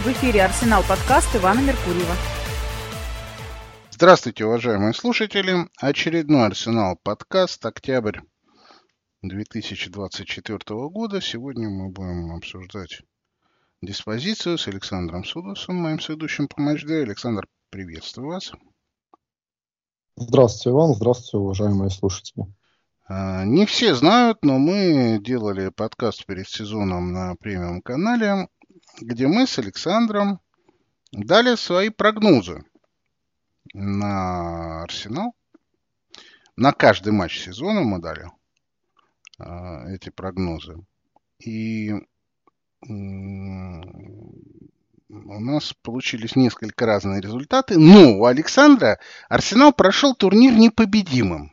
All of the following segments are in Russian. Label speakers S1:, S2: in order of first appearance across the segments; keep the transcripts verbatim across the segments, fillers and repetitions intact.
S1: В эфире «Арсенал» подкаст Ивана Меркурьева.
S2: Здравствуйте, уважаемые слушатели. Очередной «Арсенал» подкаст, октябрь две тысячи двадцать четвёртого года. Сегодня мы будем обсуждать диспозицию с Александром Судосом, моим соведущим по матч-дэй. Александр, приветствую вас.
S3: Здравствуйте, Иван. Здравствуйте, уважаемые слушатели.
S2: Не все знают, но мы делали подкаст перед сезоном на премиум-канале, где мы с Александром дали свои прогнозы на Арсенал. На каждый матч сезона мы дали э, эти прогнозы. И э, у нас получились несколько разные результаты. Но у Александра Арсенал прошел турнир непобедимым.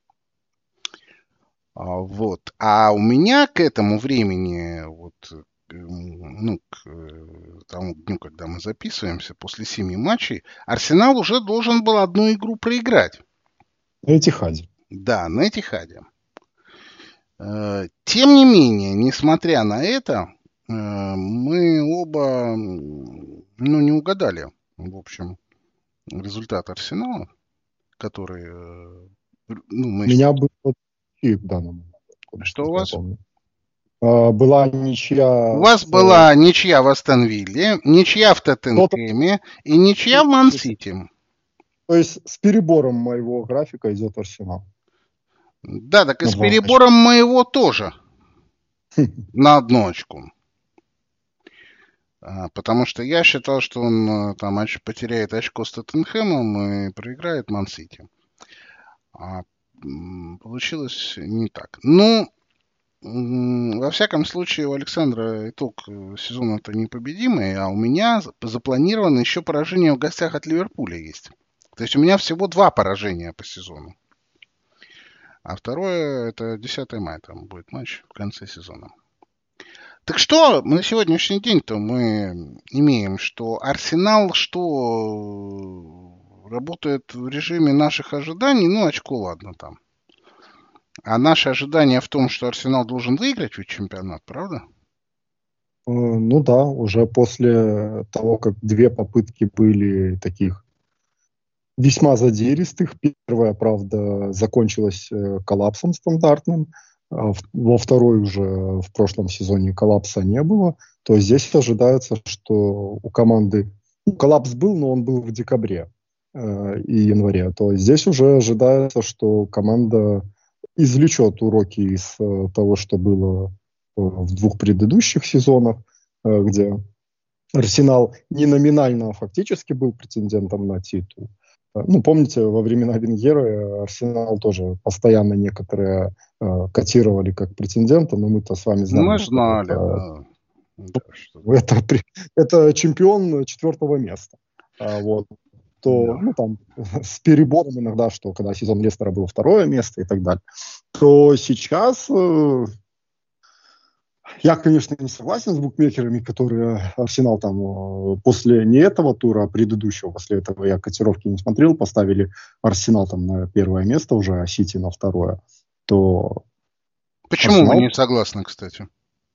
S2: А, вот. А у меня к этому времени, вот, ну, к тому дню, когда мы записываемся, после семи матчей, Арсенал уже должен был одну игру проиграть.
S3: На Этихаде.
S2: Да, на Этихаде. Тем не менее, несмотря на это, мы оба, ну, не угадали, в общем, результат Арсенала, который... Ну, мы...
S3: У меня был и в данном момент.
S2: Что у вас?
S3: Помню. Была ничья...
S2: У вас с... была ничья в Астон Вилле, ничья в Тоттенхэме и ничья в Ман-Сити.
S3: То есть с перебором моего графика идет Арсенал.
S2: Да, так и с перебором моего тоже. На одну очку. Потому что я считал, что он там потеряет очко с Тоттенхэмом и проиграет Ман-Сити. А получилось не так. Ну, во всяком случае, у Александра итог сезона-то непобедимый, а у меня запланировано еще поражение в гостях от Ливерпуля есть. То есть у меня всего два поражения по сезону. А второе, это десятое мая, там будет матч в конце сезона. Так что на сегодняшний день-то мы имеем, что Арсенал, что работает в режиме наших ожиданий, ну, очко, ладно, там. А наше ожидание в том, что Арсенал должен выиграть ведь чемпионат, правда?
S3: Ну да, уже после того, как две попытки были таких весьма задиристых. Первая, правда, закончилась коллапсом стандартным. Во второй уже в прошлом сезоне коллапса не было. То есть здесь ожидается, что у команды... Ну, коллапс был, но он был в декабре э, и январе. То есть здесь уже ожидается, что команда извлечет уроки из э, того, что было в двух предыдущих сезонах, э, где Арсенал не номинально, а фактически был претендентом на титул. Ну, помните, во времена Венгера Арсенал тоже постоянно некоторые э, котировали как претендента, но мы-то с вами знаем.
S2: Мы знали,
S3: это,
S2: да.
S3: Это, это, это чемпион четвертого места. А, вот. То, да. Ну, там, с перебором иногда, что когда сезон Лестера был второе место и так далее, то сейчас... Э, Я, конечно, не согласен с букмекерами, которые Арсенал там после не этого тура, а предыдущего, после этого я котировки не смотрел, поставили Арсенал там на первое место уже, а Сити на второе. То
S2: Почему Арсенал... вы не согласны, кстати?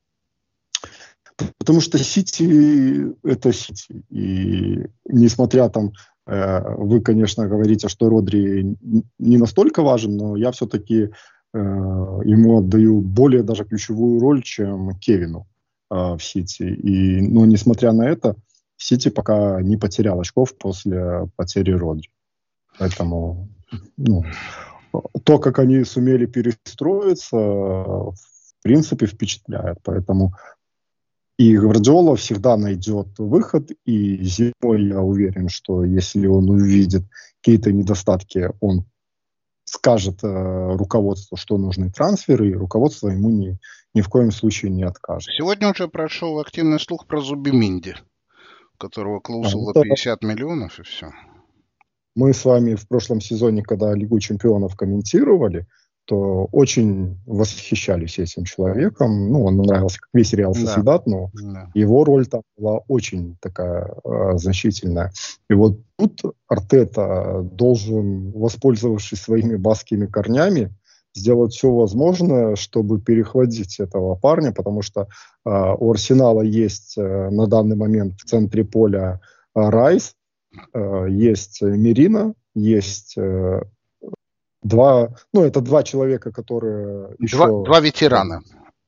S3: Потому что Сити – это Сити. И несмотря там, э, вы, конечно, говорите, что Родри не настолько важен, но я все-таки... ему отдаю более даже ключевую роль, чем Кевину э, в Сити. И, но несмотря на это, Сити пока не потерял очков после потери Родри. Поэтому ну, то, как они сумели перестроиться, в принципе, впечатляет. Поэтому и Гвардиола всегда найдет выход, и зимой я уверен, что если он увидит какие-то недостатки, он скажет э, руководству, что нужны трансферы, и руководство ему ни, ни в коем случае не откажет.
S2: Сегодня уже прошел активный слух про Зубиминди, у которого клаусула
S3: а,
S2: пятьдесят миллионов, и все.
S3: Мы с вами в прошлом сезоне, когда Лигу чемпионов комментировали, то очень восхищались этим человеком. Ну, он нравился как весь Реал Сосьедад, да. но да. его роль там была очень такая э, значительная. И вот тут Артета должен, воспользовавшись своими баскскими корнями, сделать все возможное, чтобы перехватить этого парня, потому что э, у Арсенала есть э, на данный момент в центре поля э, Райс, э, есть Мерина, есть э, два, ну это два человека, которые
S2: Два,
S3: еще
S2: два ветерана.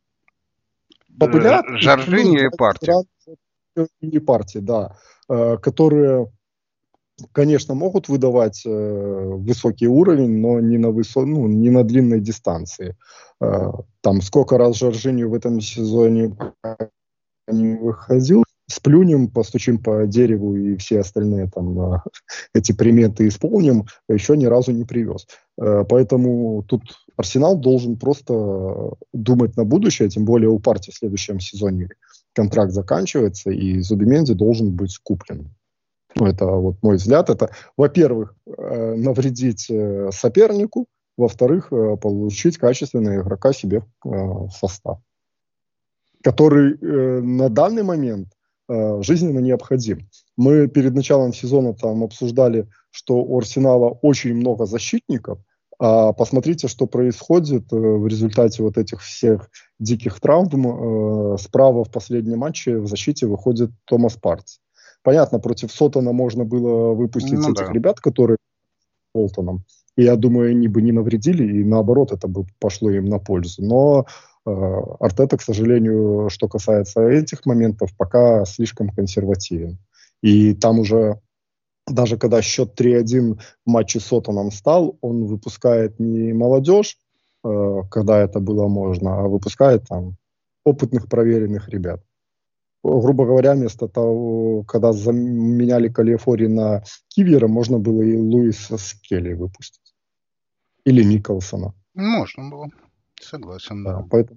S3: побылят, и плюс
S2: Жоржиньо и
S3: два
S2: Парти.
S3: ветерана и партии, да, э, которые, конечно, могут выдавать э, высокий уровень, но не на, высо... ну, не на длинной дистанции. Э, там сколько раз Жоржиньо в этом сезоне не выходил, сплюнем, постучим по дереву и все остальные там э, эти приметы исполним, еще ни разу не привез. Э, поэтому тут Арсенал должен просто думать на будущее, тем более у партии в следующем сезоне контракт заканчивается, и Зубименди должен быть куплен. Ну, это вот мой взгляд. Это, во-первых, э, навредить э, сопернику, во-вторых, э, получить качественного игрока себе э, в состав, который э, на данный момент э, жизненно необходим. Мы перед началом сезона там обсуждали, что у Арсенала очень много защитников, а посмотрите, что происходит э, в результате вот этих всех диких травм. Э, справа в последнем матче в защите выходит Томас Партс. Понятно, против Сотона можно было выпустить
S2: Ну,
S3: этих
S2: да.
S3: ребят, которые с Болтоном. И я думаю, они бы не навредили, и наоборот, это бы пошло им на пользу. Но э, Артета, к сожалению, что касается этих моментов, пока слишком консервативен. И там уже, даже когда счет три один в матче с Сотоном стал, он выпускает не молодежь, э, когда это было можно, а выпускает там опытных, проверенных ребят. Грубо говоря, вместо того, когда заменяли Калифори на Кивьера, можно было и Луиса Скелли выпустить. Или Николсона.
S2: Можно было. Согласен, да.
S3: Да, поэтому...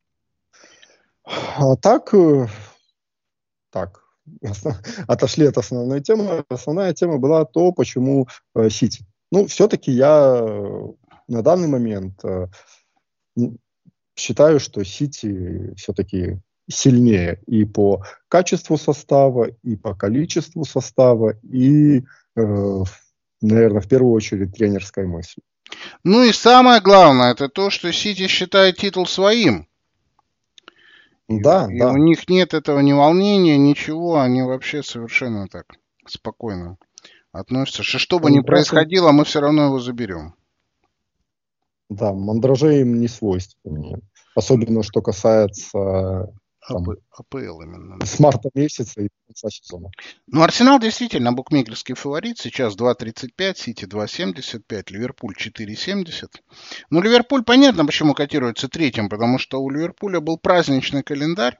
S3: А так, э, так, отошли от основной темы. Основная тема была то, почему э, Сити. Ну, все-таки я э, на данный момент э, считаю, что Сити все-таки сильнее и по качеству состава, и по количеству состава, и, э, наверное, в первую очередь тренерской мысли.
S2: Ну и самое главное, это то, что Сити считает титул своим. И,
S3: Да,
S2: и
S3: да.
S2: у них нет этого ни волнения, ничего, они вообще совершенно так спокойно относятся. Что, что бы ни происходило, мы все равно его заберем.
S3: Да, мандражей им не свойственны. Особенно, что касается там,
S2: АПЛ именно.
S3: С марта месяца и конца сезона.
S2: Ну, Арсенал действительно букмекерский фаворит. Сейчас два тридцать пять, Сити два семьдесят пять, Ливерпуль четыре семьдесят. Ну, Ливерпуль понятно, почему котируется третьим, потому что у Ливерпуля был праздничный календарь.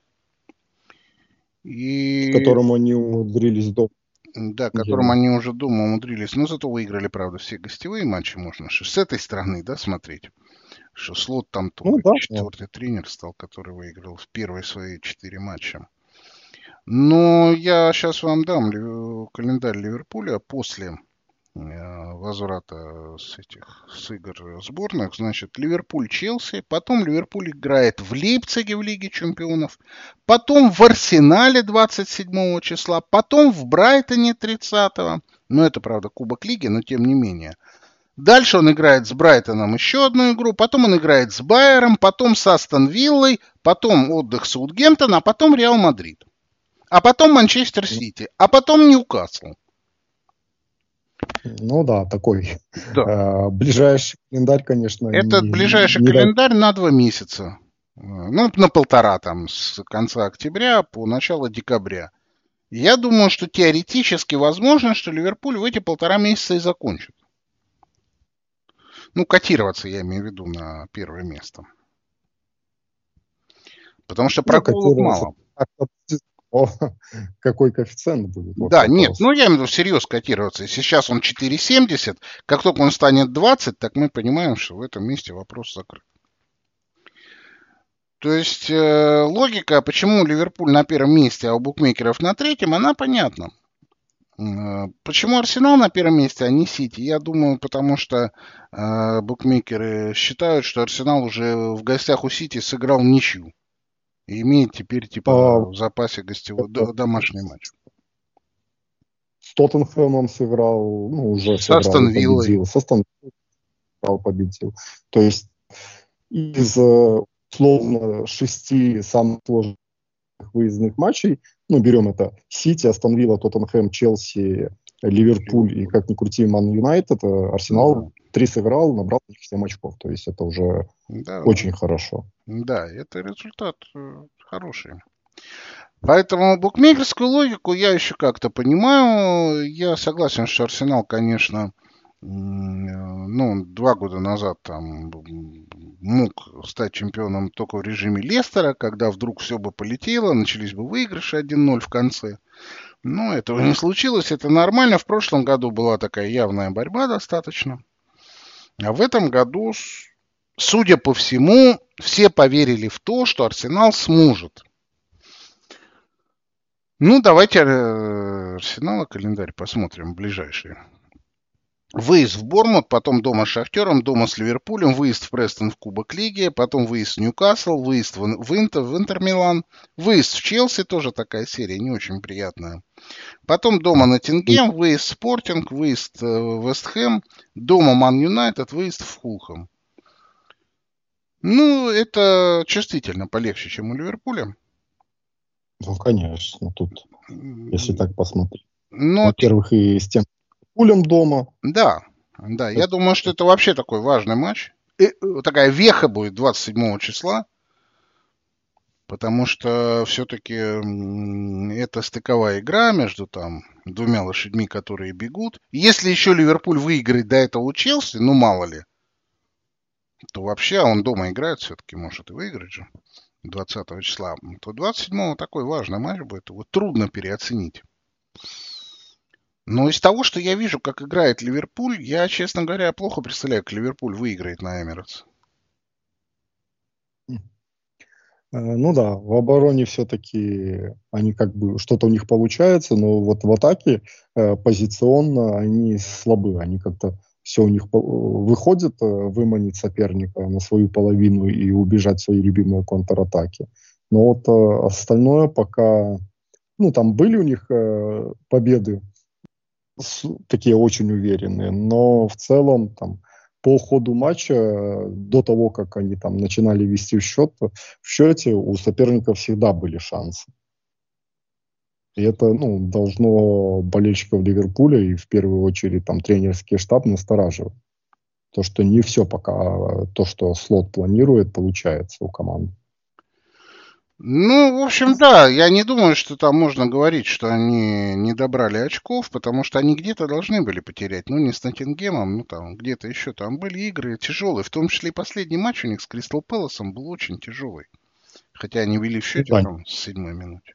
S2: И...
S3: К которому они умудрились до...
S2: Да, к которому они уже дома умудрились. Но зато выиграли, правда, все гостевые матчи. Можно с этой стороны, да, смотреть. Что Слот там только ну, да, четвертый да. тренер стал, который выиграл в первые свои четыре матча. Но я сейчас вам дам календарь Ливерпуля после возврата с этих с игр сборных. Значит, Ливерпуль-Челси, потом Ливерпуль играет в Лейпциге в Лиге Чемпионов, потом в Арсенале двадцать седьмого числа, потом в Брайтоне тридцатого. Ну, это, правда, Кубок Лиги, но тем не менее. Дальше он играет с Брайтоном еще одну игру, потом он играет с Байером, потом с Астон Виллой, потом отдых Саутгемптона, а потом Реал Мадрид. А потом Манчестер Сити, а потом Ньюкасл.
S3: Ну да, такой
S2: да.
S3: Э, ближайший календарь, конечно.
S2: Это
S3: не,
S2: ближайший
S3: не
S2: календарь на два месяца. Ну, на полтора, там, с конца октября по начало декабря. Я думаю, что теоретически возможно, что Ливерпуль в эти полтора месяца и закончит. Ну, котироваться, я имею в виду, на первое место. Потому что прогулок мало.
S3: О, какой коэффициент будет?
S2: Вот да, вопрос. Нет, ну я имею в виду всерьез котироваться. Если сейчас он четыре семьдесят, как только он станет двадцать, так мы понимаем, что в этом месте вопрос закрыт. То есть э, логика, почему Ливерпуль на первом месте, а у букмекеров на третьем, она понятна. Э, почему Арсенал на первом месте, а не Сити? Я думаю, потому что э, букмекеры считают, что Арсенал уже в гостях у Сити сыграл ничью. И имеет теперь типа а, в запасе гостевой это, домашний матч.
S3: С Тоттенхэмом сыграл, ну уже
S2: с Астон Виллой.
S3: Победил. С Астон Виллой победил. То есть из э, условно шести самых сложных выездных матчей, ну, берем это Сити, Астон Вилла, Тоттенхэм, Челси, Ливерпуль и, как ни крути, Ман Юнайтед, Арсенал три сыграл, набрал семь очков. То есть это уже
S2: Да,
S3: очень хорошо.
S2: да, это результат э, хороший. Поэтому букмекерскую логику я еще как-то понимаю. Я согласен, что Арсенал, конечно, ну, два года назад там мог стать чемпионом только в режиме Лестера, когда вдруг все бы полетело, начались бы выигрыши один ноль в конце. Но этого не случилось, это нормально. В прошлом году была такая явная борьба достаточно. А в этом году, судя по всему, все поверили в то, что Арсенал сможет. Ну, давайте Арсенала календарь посмотрим ближайший. Выезд в Борнмут, потом дома с Шахтером, дома с Ливерпулем, выезд в Престон в Кубок Лиги, потом выезд в Ньюкасл, выезд в Интер, в Интер Милан, выезд в Челси, тоже такая серия, не очень приятная. Потом дома Ноттингем, выезд в Спортинг, выезд в Вест Хэм, дома Ман Юнайтед, выезд в Фулхэм. Ну, это чувствительно полегче, чем у Ливерпуля.
S3: Ну, конечно, тут, если так посмотреть.
S2: Но...
S3: Во-первых, и с тем Пулем дома.
S2: Да, да, я думаю, что это вообще такой важный матч. И такая веха будет двадцать седьмого числа, потому что все-таки это стыковая игра между там двумя лошадьми, которые бегут. Если еще Ливерпуль выиграет до этого у Челси, ну мало ли, то вообще он дома играет все-таки, может и выиграть же двадцатого числа, то двадцать седьмого такой важный матч будет, его трудно переоценить. Но из того, что я вижу, как играет Ливерпуль, я, честно говоря, плохо представляю, как Ливерпуль выиграет на Эмирейтс.
S3: Ну да, в обороне все-таки они как бы что-то у них получается, но вот в атаке э, позиционно они слабы, они как-то все у них выходит, э, выманить соперника на свою половину и убежать в свои любимые контратаки. Но вот э, остальное пока, ну там были у них э, победы с, такие очень уверенные, но в целом там по ходу матча, до того, как они там начинали вести в счет, в счете у соперников всегда были шансы. И это, ну, должно болельщиков Ливерпуля и в первую очередь там тренерский штаб настораживать. То, что не все пока, то, что Слот планирует, получается у команды.
S2: Ну, в общем, да, я не думаю, что там можно говорить, что они не добрали очков, потому что они где-то должны были потерять. Ну, не с Ноттингемом, ну, там, где-то еще. Там были игры тяжелые, в том числе и последний матч у них с Кристал Пэласом был очень тяжелый. Хотя они вели в счете
S3: Да.
S2: там, с седьмой минуты.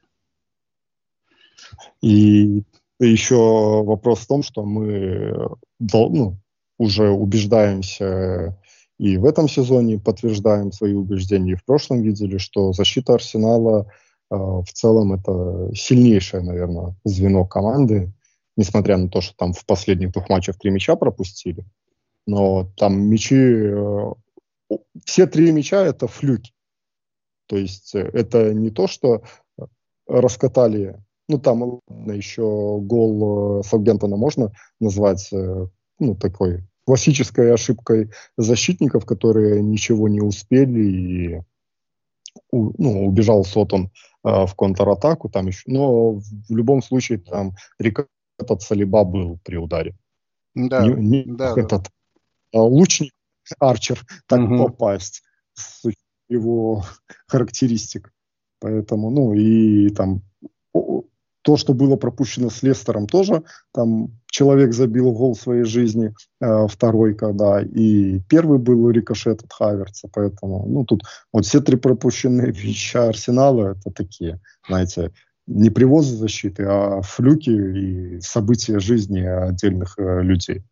S3: И еще вопрос в том, что мы ну, уже убеждаемся и в этом сезоне подтверждаем свои убеждения, и в прошлом видели, что защита Арсенала э, в целом это сильнейшее, наверное, звено команды, несмотря на то, что там в последних двух матчах три мяча пропустили. Но там мячи, э, все три мяча это флюки. То есть это не то, что раскатали, ну там еще гол Саутгемптона можно назвать, ну такой классической ошибкой защитников, которые ничего не успели, и ну, убежал Сотон э, в контратаку, там еще, но в любом случае там рекорд от Салиба был при ударе.
S2: Да,
S3: не, не
S2: да,
S3: этот да. лучник Арчер так
S2: угу.
S3: попасть с его характеристик. Поэтому, ну и там то, что было пропущено с Лестером, тоже там человек забил гол в своей жизни, э, второй, когда и первый был рикошет от Хаверца, поэтому, ну, тут вот все три пропущенные мяча Арсенала, это такие, знаете, не привозы защиты, а флюки и события жизни отдельных э, людей.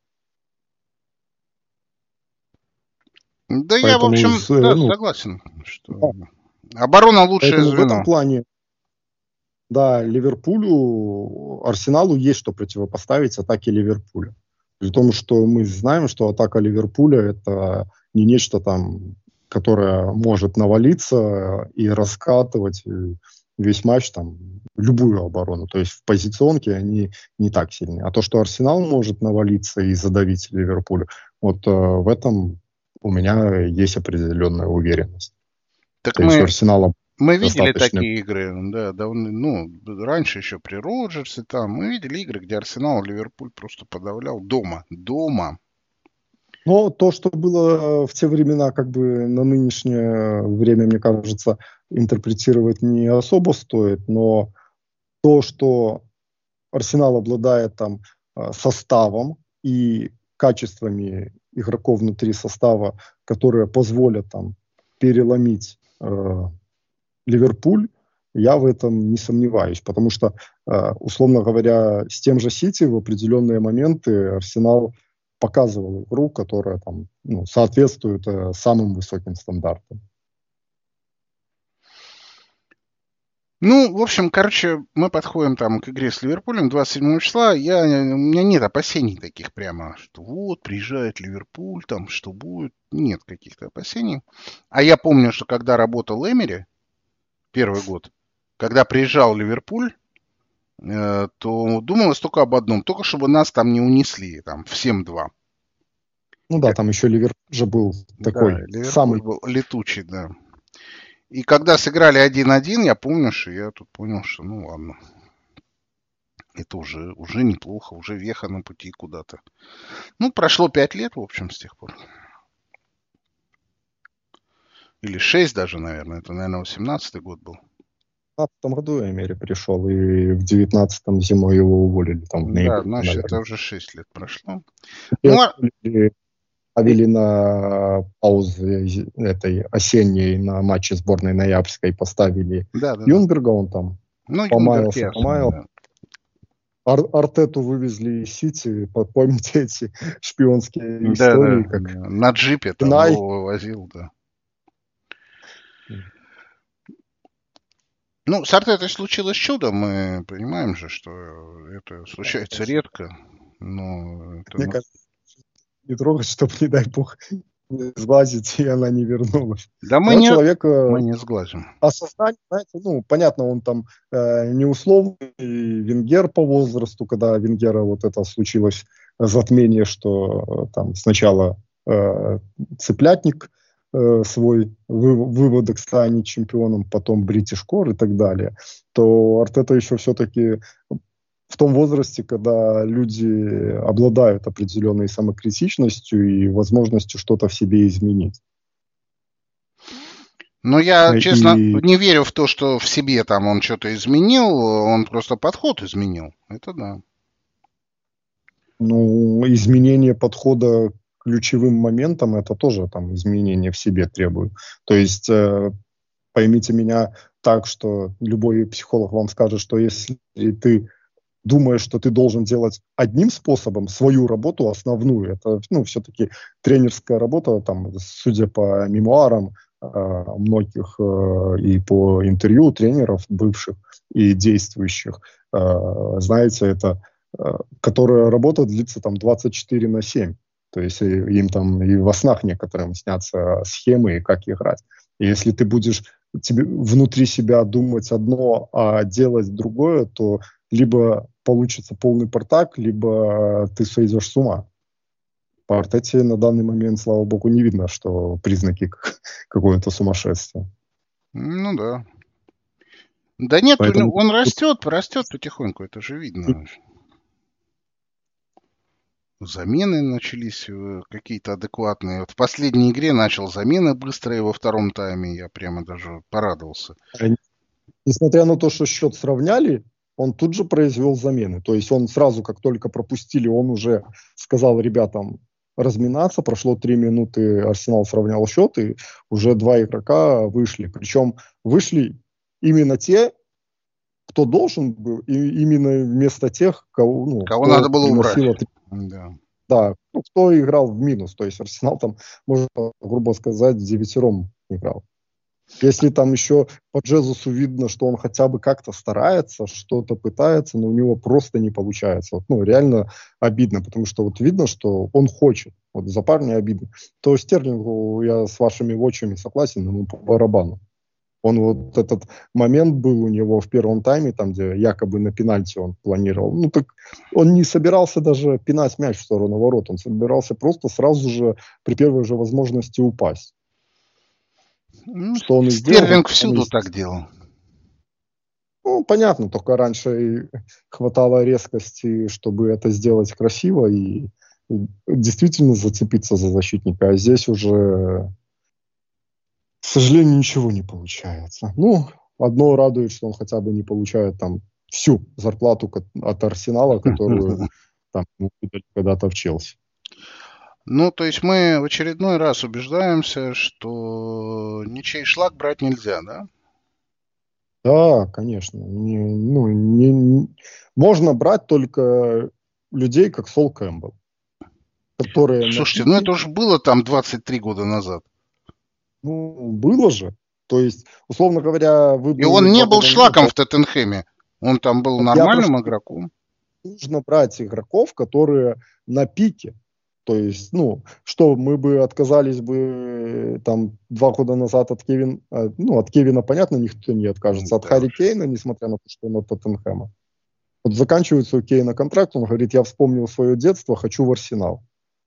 S2: Да, поэтому, я, в общем, с, да, ну, согласен, что да. Оборона лучшее
S3: поэтому
S2: звено.
S3: В этом плане да, Ливерпулю, Арсеналу есть что противопоставить атаке Ливерпуля. При том, что мы знаем, что атака Ливерпуля это не нечто там, которое может навалиться и раскатывать весь матч, там, любую оборону. То есть в позиционке они не так сильны. А то, что Арсенал может навалиться и задавить Ливерпуль, вот э, в этом у меня есть определенная уверенность.
S2: Так
S3: То
S2: мы,
S3: есть у Арсенала
S2: мы видели
S3: достаточно...
S2: такие игры, да, давно, ну, раньше еще при Роджерсе там, мы видели игры, где Арсенал Ливерпуль просто подавлял дома, дома.
S3: Но то, что было в те времена, как бы на нынешнее время, мне кажется, интерпретировать не особо стоит, но то, что Арсенал обладает там э, составом и качествами игроков внутри состава, которые позволят там переломить э, Ливерпуль, я в этом не сомневаюсь, потому что, э, условно говоря, с тем же Сити в определенные моменты Арсенал показывал игру, которая там, ну, соответствует э, самым высоким стандартам.
S2: Ну, в общем, короче, мы подходим там к игре с Ливерпулем двадцать седьмого числа. Я, у меня нет опасений таких прямо, что вот, приезжает Ливерпуль, там, что будет. Нет каких-то опасений. А я помню, что когда работал Эмери, первый год, когда приезжал Ливерпуль, э, то думалось только об одном, только чтобы нас там не унесли, там, в семь-два.
S3: Ну да, там еще Ливерпуль же был такой
S2: Да, Ливерпуль
S3: самый...
S2: был летучий, да. И когда сыграли один-один, я помню, что я тут понял, что ну ладно. Это уже, уже неплохо, уже веха на пути куда-то. Ну, прошло пять лет, в общем, с тех пор. Или шесть даже, наверное. Это, наверное, восемнадцатый год был.
S3: В двадцатом году Эмери пришел, и в девятнадцатом зимой его уволили. Там, в
S2: Да,
S3: ноябре,
S2: значит,
S3: наверное.
S2: это уже шесть лет прошло.
S3: И
S2: Ну, а...
S3: ставили на паузу этой осенней на матче сборной ноябрьской, поставили
S2: да, да,
S3: Юнберга, он там
S2: ну,
S3: помаялся,
S2: Юнберг,
S3: помаялся.
S2: да.
S3: Ар Артету вывезли из Сити, помните эти шпионские
S2: Да,
S3: истории,
S2: да,
S3: как
S2: да. На джипе там
S3: Най...
S2: его вывозил, да. Ну, с Артетой случилось чудо, мы понимаем же, что это случается редко, но это...
S3: Мне кажется, не трогать, чтобы, не дай бог, не сглазить, и она не вернулась.
S2: Да мы
S3: Но
S2: не,
S3: человек...
S2: мы не сглазим.
S3: Осознание, знаете, ну, понятно, он там э, не условный Венгер по возрасту, когда Венгера вот это случилось затмение, что э, там сначала э, цыплятник э, свой вы, выводок станет чемпионом, потом Бритиш Кор и так далее, то Артета еще все-таки в том возрасте, когда люди обладают определенной самокритичностью и возможностью что-то в себе изменить.
S2: Ну, я, честно,
S3: И...
S2: не верю в то, что в себе там он что-то изменил, он просто подход изменил. Это да.
S3: Ну, изменение подхода к ключевым моментам, это тоже там изменение в себе требует. То есть, э, поймите меня так, что любой психолог вам скажет, что если ты думаешь, что ты должен делать одним способом свою работу основную, это, ну, все-таки тренерская работа, там, судя по мемуарам э, многих э, и по интервью тренеров бывших и действующих, э, знаете, это, э, которая работа длится там двадцать четыре на семь. То есть им там и во снах некоторым снятся схемы, и как играть. И если ты будешь тебе, внутри себя думать одно, а делать другое, то либо получится полный портак, либо ты сойдешь с ума. По Артете на данный момент, слава богу, не видно, что признаки какого-то сумасшествия.
S2: Ну да. Да нет,
S3: Поэтому...
S2: он растет, растет потихоньку, это же видно. Замены начались какие-то адекватные. Вот в последней игре начал замены быстрые во втором тайме. Я прямо даже порадовался.
S3: Несмотря на то, что счет сравняли, он тут же произвел замены. То есть он сразу, как только пропустили, он уже сказал ребятам разминаться. Прошло три минуты, Арсенал сравнял счет, и уже два игрока вышли. Причем вышли именно те, кто должен был, и именно вместо тех, кого, ну,
S2: кого надо было убрать.
S3: От...
S2: Да.
S3: Да, ну, кто играл в минус. То есть Арсенал там, можно грубо сказать, девятером играл. Если там еще по Джезусу видно, что он хотя бы как-то старается, что-то пытается, но у него просто не получается. Вот, ну, реально обидно, потому что вот видно, что он хочет. Вот за парня обидно. То Стерлингу я с вашими вотчами согласен, ему по барабану. Он вот этот момент был у него в первом тайме, там, где якобы на пенальти он планировал. Ну, так он не собирался даже пинать мяч в сторону ворот. Он собирался просто сразу же при первой же возможности упасть.
S2: Ну,
S3: Что он и сделал.
S2: Стерлинг всюду так делал.
S3: Ну, понятно, только раньше хватало резкости, чтобы это сделать красиво и действительно зацепиться за защитника. А здесь уже... К сожалению, ничего не получается. Ну, одно радует, что он хотя бы не получает там всю зарплату от Арсенала, которую там выдали когда-то в Челси.
S2: Ну, то есть мы в очередной раз убеждаемся, что ничей шлак брать нельзя, да?
S3: Да, конечно. Не, ну, не, не... Можно брать только людей, как Сол Кэмпбелл, которые...
S2: Слушайте, ну это уже было там двадцать три года назад.
S3: Ну, было же. То есть, условно говоря, вы...
S2: И он не был шлаком в Тоттенхэме. Он там был нормальным игроком.
S3: Нужно брать игроков, которые на пике. То есть, ну, что мы бы отказались бы там два года назад от Кевина, ну, от Кевина, понятно, никто не откажется. От Харри Кейна, несмотря на то, что он от Тоттенхэма. Вот заканчивается у Кейна контракт, он говорит, я вспомнил свое детство, хочу в Арсенал.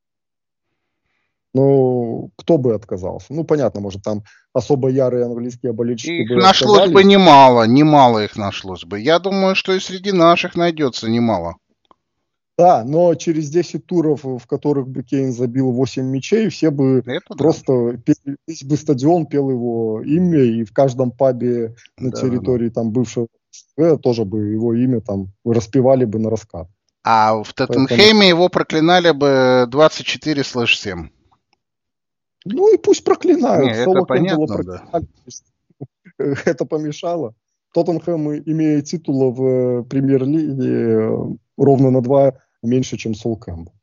S3: Ну, кто бы отказался? Ну, понятно, может, там особо ярые английские болельщики
S2: их
S3: бы
S2: нашлось
S3: отказались.
S2: бы немало, немало их нашлось бы. Я думаю, что и среди наших найдется немало.
S3: Да, но через десять туров, в которых бы Кейн забил восемь мячей, все бы это просто, да. Весь бы стадион пел его имя, и в каждом пабе на да, территории да. там бывшего тоже бы его имя там распевали бы на раскат.
S2: А в Тоттенхэме Поэтому... его проклинали бы двадцать четыре слэш семь.
S3: Ну и пусть проклинают.
S2: Не, это понятно, да.
S3: Это помешало. Тоттенхэм, имея титулы в премьер-лиге, ровно на два меньше, чем Сол Кэмпбелл.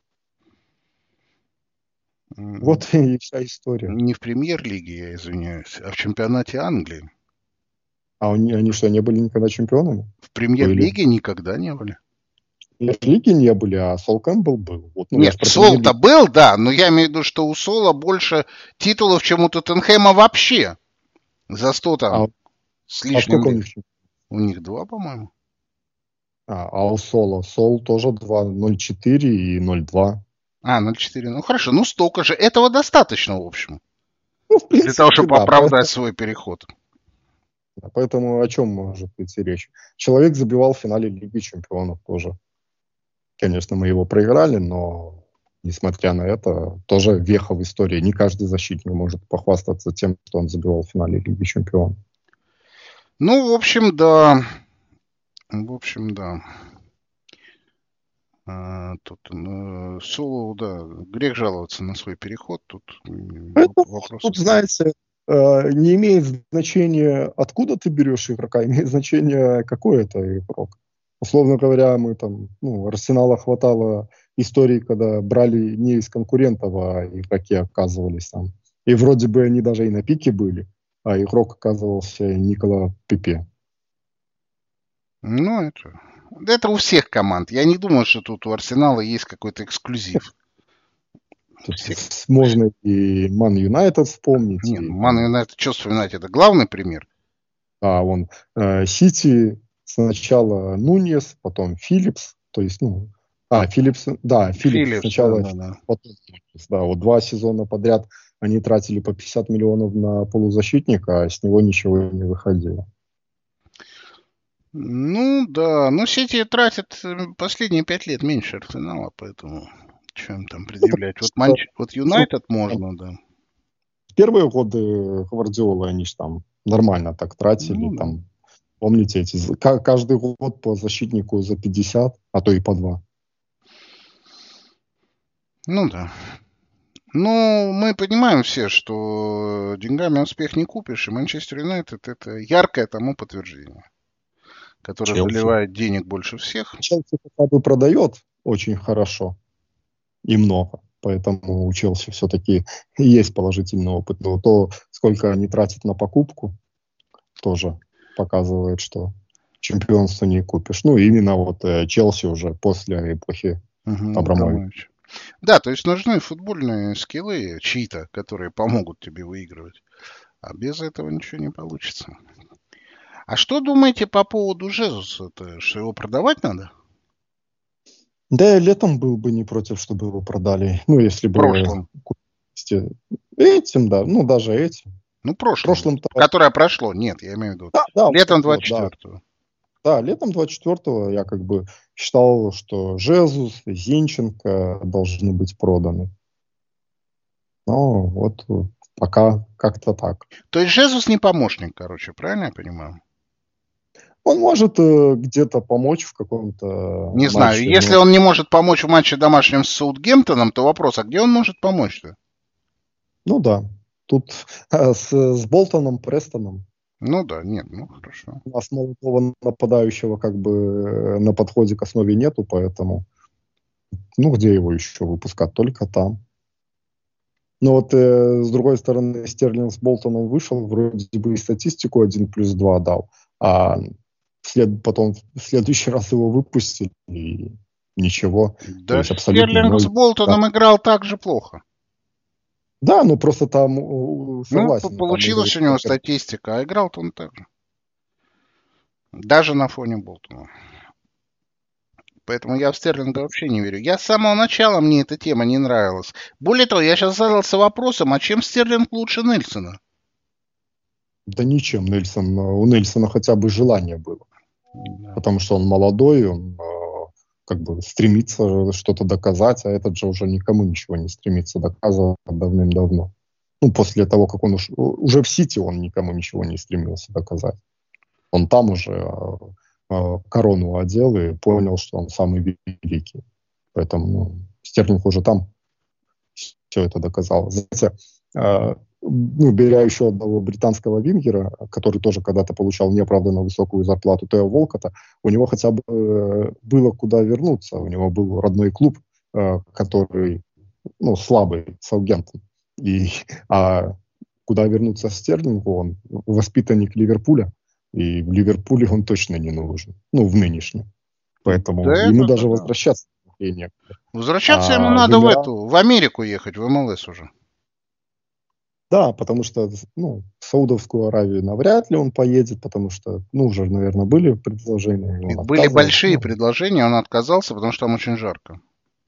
S3: Mm. Вот и вся история.
S2: Не в премьер-лиге, я извиняюсь, а в чемпионате Англии.
S3: А они, они что, не были никогда чемпионами?
S2: В премьер-лиге были. Никогда не были.
S3: В премьер-лиге не были, а Сол Кэмпбелл был. Вот, ну,
S2: Нет, Сол-то был, да, но я имею в виду, что у Сола больше титулов, чем у Тоттенхэма вообще. За сто там
S3: а,
S2: с лишним.
S3: А у них?
S2: У них два, по-моему.
S3: А, а у Сола? Сол тоже два, ноль четыре и ноль два.
S2: А, ноль четыре. Ну хорошо, ну столько же. Этого достаточно, в общем.
S3: Ну, в принципе,
S2: для того, чтобы
S3: да,
S2: оправдать
S3: поэтому...
S2: свой переход.
S3: Поэтому о чем может идти речь? Человек забивал в финале Лиги Чемпионов тоже. Конечно, мы его проиграли, но, несмотря на это, тоже веха в истории. Не каждый защитник может похвастаться тем, что он забивал в финале Лиги Чемпионов.
S2: Ну, в общем, да. В общем, да. А, тут э, Солу, да, грех жаловаться на свой переход. Тут
S3: вопрос. Тут, знаете, э, не имеет значения, откуда ты берешь игрока, имеет значение, какой это игрок. Условно говоря, мы там, ну, Арсенала хватало историй, когда брали не из конкурентов, а игроки оказывались там. И вроде бы они даже и на пике были, а игрок оказывался Никола Пепе.
S2: Ну, это... это у всех команд. Я не думаю, что тут у Арсенала есть какой-то эксклюзив.
S3: Всех... Можно и Ман Юнайтед вспомнить.
S2: Нет, Ман Юнайтед, что вспоминать, это главный пример.
S3: А, он э, Сити... Сначала Нуньес, потом Филлипс, то есть, ну, а, Филлипс, да, Филлипс, Филлипс сначала, да, да, да. Потом Нуньес, да, вот два сезона подряд они тратили по пятьдесят миллионов на полузащитника, а с него ничего не выходило.
S2: Ну, да, но Сити тратят последние пять лет меньше Арсенала, поэтому что им там предъявлять? Вот, Манч... вот Юнайтед можно, да.
S3: В первые годы Гвардиолы они же там нормально так тратили, ну, там, да. Помните, эти, каждый год по защитнику за пятьдесят, а то и по два.
S2: Ну да. Ну, мы понимаем все, что деньгами успех не купишь, и Манчестер Юнайтед это яркое тому подтверждение, которое Челси. Заливает денег больше всех.
S3: Челси хотя бы продает очень хорошо и много, поэтому у Челси все-таки есть положительный опыт. Но то, сколько они тратят на покупку, тоже показывает, что чемпионство не купишь. Ну, именно вот э, Челси уже после эпохи угу, Абрамовича.
S2: Да, то есть нужны футбольные скиллы чьи-то, которые помогут тебе выигрывать. А без этого ничего не получится. А что думаете по поводу Жезуса? Что его продавать надо?
S3: Да, я летом был бы не против, чтобы его продали. Ну, если
S2: В
S3: бы
S2: прошлом.
S3: этим, да, ну, даже этим.
S2: Ну,
S3: В
S2: прошлом.
S3: прошлом-то...
S2: Которое прошло. Нет, я имею в виду.
S3: Да, да,
S2: Летом
S3: вот,
S2: двадцать
S3: да.
S2: четвёртого.
S3: Да, летом двадцать четвёртого я как бы считал, что Жезус и Зинченко должны быть проданы. Ну, вот пока как-то так.
S2: То есть Жезус не помощник, короче, правильно я понимаю?
S3: Он может э, где-то помочь в каком-то
S2: Не
S3: матче.
S2: знаю, если
S3: но...
S2: он не может помочь в матче домашнем с Саутгемптоном, то вопрос, а где он может помочь-то?
S3: Ну да, тут э, с, с Болтоном, Престоном.
S2: Ну да, нет, ну хорошо.
S3: У нас молодого нападающего как бы э, на подходе к основе нету, поэтому ну где его еще выпускать? Только там. Но вот э, с другой стороны, Стерлинг с Болтоном вышел, вроде бы и статистику один плюс два дал, а след, потом в следующий раз его выпустили, и ничего.
S2: Да,
S3: То есть абсолютно
S2: Стерлинг
S3: ноль.
S2: с Болтоном
S3: Да,
S2: играл так же плохо.
S3: да, ну просто там, у-
S2: Ну,
S3: согласен, там
S2: получилась у него статистика, а играл-то он так же. Даже на фоне Болтона. Поэтому я в Стерлинга вообще не верю. Я с самого начала, мне эта тема не нравилась. Более того, я сейчас задался вопросом, а чем Стерлинг лучше Нельсона?
S3: Да ничем Нельсон, у Нельсона хотя бы желание было.
S2: Да.
S3: Потому что он молодой, он э, как бы стремится что-то доказать, а этот же уже никому ничего не стремится доказывать давным-давно. Ну, после того, как он уж, уже в Сити он никому ничего не стремился доказать. Он там уже э, э, корону одел и понял, что он самый великий. Поэтому ну, Стерлинг уже там все это доказал. Знаете, э, ну, беря еще одного британского вингера, который тоже когда-то получал неоправданно высокую зарплату, Тео Волкота, у него хотя бы э, было куда вернуться. У него был родной клуб, э, который ну, слабый, Саутгемптон. И, а куда вернуться Стерлингу, он воспитанник Ливерпуля, и в Ливерпуле он точно не нужен, ну, в нынешнем. Поэтому
S2: Да,
S3: ему
S2: это,
S3: даже
S2: да.
S3: возвращаться некуда.
S2: Возвращаться ему
S3: А
S2: надо в
S3: вымирал...
S2: эту, в Америку ехать, в эм эл эс уже.
S3: Да, потому что ну, в Саудовскую Аравию навряд ли он поедет, потому что, ну, уже, наверное, были предложения.
S2: И
S3: Он
S2: были большие
S3: ну,
S2: предложения, он отказался, потому что там очень жарко.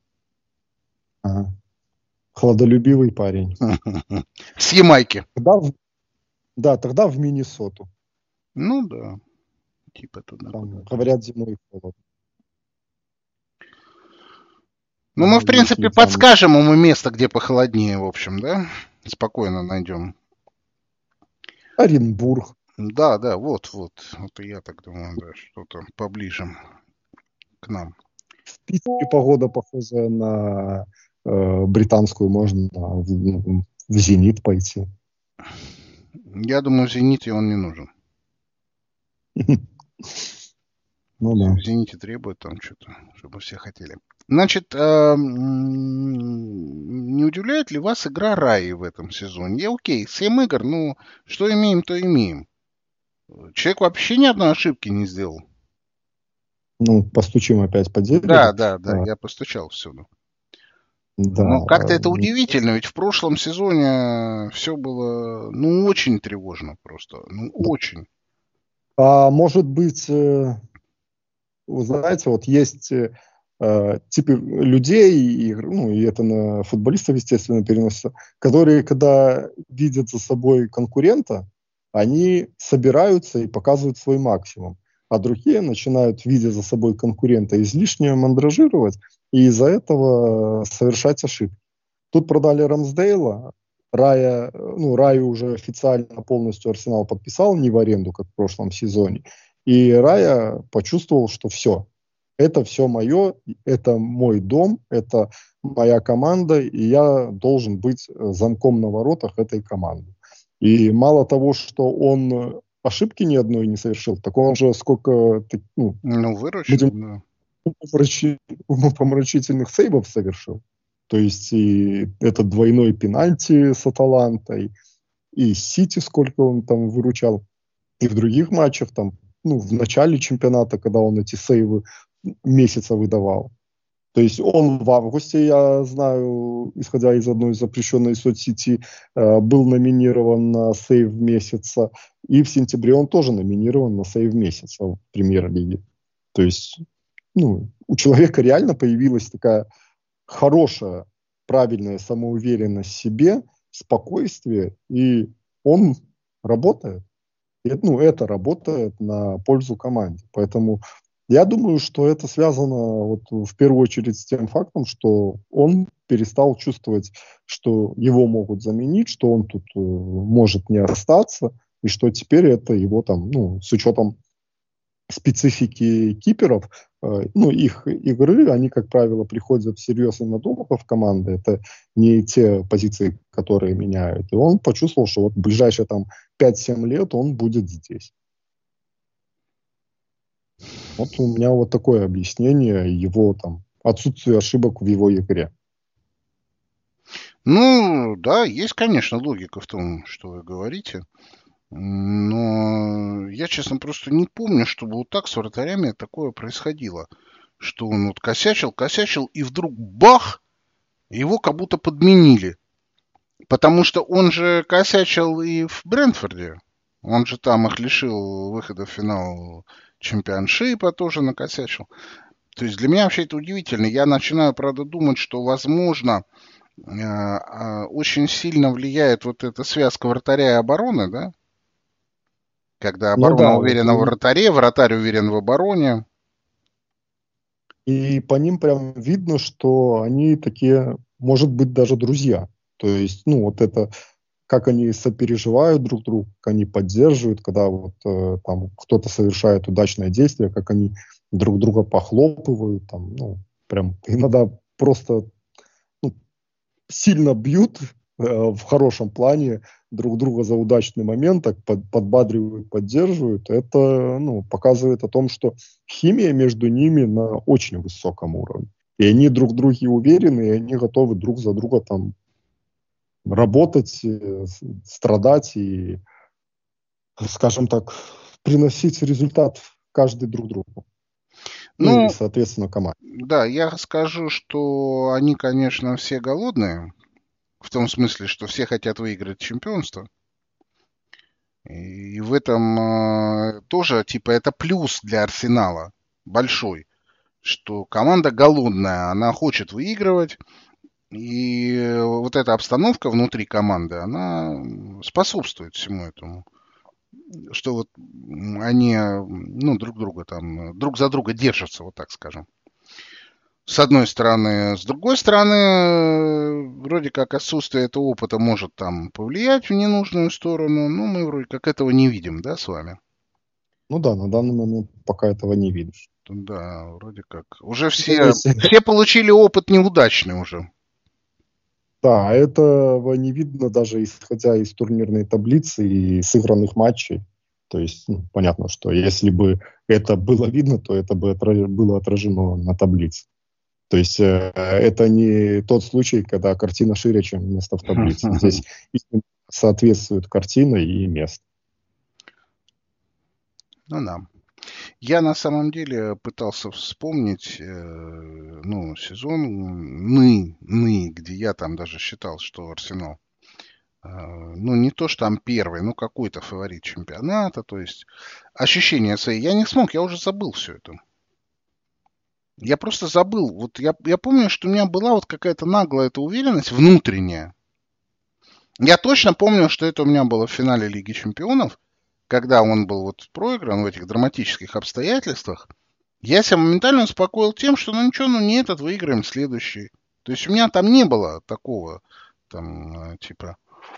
S3: ага. Хладолюбивый парень.
S2: С Ямайки.
S3: Тогда в... Да, тогда в Миннесоту.
S2: Ну да. Типа туда.
S3: Там, говорят, зимой холодно.
S2: Ну, мы, в
S3: Да, если
S2: принципе,
S3: там...
S2: подскажем ему место, где похолоднее, в общем, да? Спокойно найдем.
S3: Оренбург.
S2: Да, да, вот, вот. Вот и я так думаю, да, что-то поближе к нам.
S3: В Питере погода похожая на э, британскую, можно в, в «Зенит» пойти.
S2: Я думаю, в «Зените» он не нужен.
S3: Ну да.
S2: В «Зените» требует там что-то, чтобы все хотели. Значит, э, не удивляет ли вас игра Раи в этом сезоне? Я окей, семь игр, ну, что имеем, то имеем. Человек вообще ни одной ошибки не сделал.
S3: Ну, постучим опять по дереву.
S2: Да, да, да,
S3: а,
S2: я постучал всюду.
S3: да.
S2: Но как-то это удивительно, ведь в прошлом сезоне все было, ну, очень тревожно просто, ну, очень.
S3: А может быть, э, вы знаете, вот есть э, типы людей, и, ну, и это на футболистов, естественно, переносится, которые, когда видят за собой конкурента, они собираются и показывают свой максимум. А другие начинают, видя за собой конкурента, излишне мандражировать и из-за этого совершать ошибки. Тут продали Рамсдейла, Рая, ну, Раю уже официально полностью Арсенал подписал, не в аренду, как в прошлом сезоне. И Рая почувствовал, что все, это все мое, это мой дом, это моя команда, и я должен быть замком на воротах этой команды. И мало того, что он ошибки ни одной не совершил, так он же сколько, ну,
S2: Ну, выручил, да.
S3: умопомрачительных сейвов совершил. То есть и этот двойной пенальти с Аталантой, и Сити сколько он там выручал, и в других матчах там, ну, в начале чемпионата, когда он эти сейвы месяца выдавал. То есть он в августе, я знаю, исходя из одной запрещенной соцсети, был номинирован на сейв месяца, и в сентябре он тоже номинирован на сейв месяца в премьер-лиге. То есть ну, у человека реально появилась такая хорошая, правильная самоуверенность в себе, спокойствие, и он работает. И, ну, это работает на пользу команде. Поэтому я думаю, что это связано вот в первую очередь с тем фактом, что он перестал чувствовать, что его могут заменить, что он тут э, может не остаться, и что теперь это его там, ну, с учетом специфики киперов, э, ну, их игры, они, как правило, приходят всерьез и надолго в команды. Это не те позиции, которые меняют. И он почувствовал, что вот в ближайшие там пять-семь лет он будет здесь. Вот у меня вот такое объяснение его там отсутствию ошибок в его игре.
S2: Ну, да, есть, конечно, логика в том, что вы говорите. Но я, честно, просто не помню, чтобы вот так с вратарями такое происходило. Что он вот косячил, косячил, и вдруг бах, его как будто подменили. Потому что он же косячил и в Брентфорде. Он же там их лишил выхода в финал чемпионшипа, тоже накосячил. То есть для меня вообще это удивительно. Я начинаю, правда, думать, что, возможно, очень сильно влияет вот эта связка вратаря и обороны, да? Когда оборона
S3: ну, да,
S2: уверена
S3: вот,
S2: в вратаре, вратарь уверен в обороне.
S3: И по ним прям видно, что они такие, может быть, даже друзья. То есть, ну, вот это, как они сопереживают друг другу, как они поддерживают, когда вот э, там кто-то совершает удачное действие, как они друг друга похлопывают, там, ну, прям иногда просто ну, сильно бьют э, в хорошем плане друг друга за удачный момент, так под, подбадривают, поддерживают. Это ну, показывает о том, что химия между ними на очень высоком уровне. И они друг в друге уверены, и они готовы друг за друга там работать, э, страдать и, скажем так, приносить результат каждый друг другу. Ну и,
S2: Ну,
S3: соответственно, команде.
S2: да, я скажу, что они, конечно, все голодные. В том смысле, что все хотят выиграть чемпионство. И в этом э, тоже, типа, это плюс для Арсенала большой. Что команда голодная, она хочет выигрывать. И вот эта обстановка внутри команды, она способствует всему этому. Что вот они, ну, друг друга там, друг за друга держатся, вот так скажем. С одной стороны. С другой стороны, вроде как отсутствие этого опыта может там повлиять в ненужную сторону, но мы вроде как этого не видим, да, с вами?
S3: Ну да, на данный момент пока этого не видишь.
S2: Да, вроде как. Уже все, все получили опыт неудачный уже.
S3: Да, этого не видно даже исходя из турнирной таблицы и сыгранных матчей. То есть, ну, понятно, что если бы это было видно, то это бы отраж... было отражено на таблице. То есть э, это не тот случай, когда картина шире, чем место в таблице. Здесь соответствует картина и место.
S2: Ну да. Я на самом деле пытался вспомнить, э, ну, сезон ны, ны, где я там даже считал, что Арсенал, э, ну, не то, что там первый, ну, какой-то фаворит чемпионата, то есть ощущения свои. Я не смог, я уже забыл все это. Я просто забыл. Вот я, я помню, что у меня была вот какая-то наглая эта уверенность внутренняя. Я точно помню, что это у меня было в финале Лиги Чемпионов, когда он был вот проигран в этих драматических обстоятельствах. Я себя моментально успокоил тем, что ну ничего, ну не этот, выиграем следующий. То есть у меня там не было такого, там, типа,